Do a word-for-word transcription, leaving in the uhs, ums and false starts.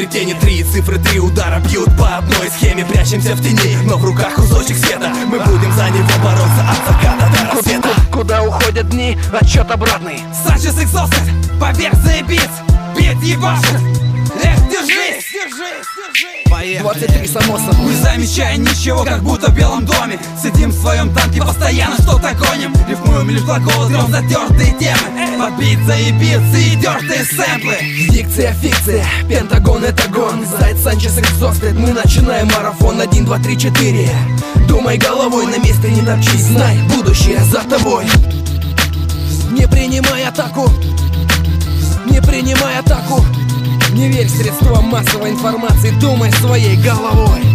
цифре тени три, цифры три удара бьют по одной схеме. Прячемся в тени, но в руках кусочек света. Мы будем за него бороться от заката до рассвета. Куда уходят дни, отчет обратный. Санчес Exhausted, по версии Beats. Бит ебашит, эх, держись, держись, держись. двадцать три само собой. Не замечая ничего, как будто в Белом доме. Сидим в своем танке, постоянно что-то гоним. Рифмуем лишь глаголы, трем затертые темы. Под бит заебиться и тертые сэмплы. Дикция, фикция, Пентагон это гон. Зайд Санчес Exhausted, мы начинаем марафон. Один, два, три, четыре. Думай головой, на месте не топчись. Знай, будущее за тобой. Не принимай атаку, не принимай атаку. Не верь средствам массовой информации, думай своей головой.